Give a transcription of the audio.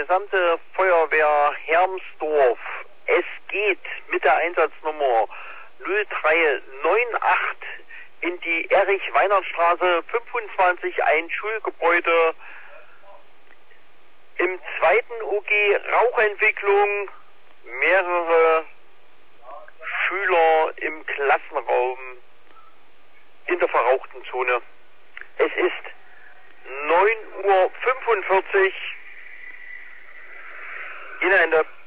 gesamte Feuerwehr Hermsdorf. Es geht mit der Einsatznummer 0398 in die Erich-Weinert-Straße 25, ein Schulgebäude. Im zweiten OG Rauchentwicklung, mehrere Schüler im Klassenraum in der verrauchten Zone. Es ist 9:45 Uhr. Ihnen Ende.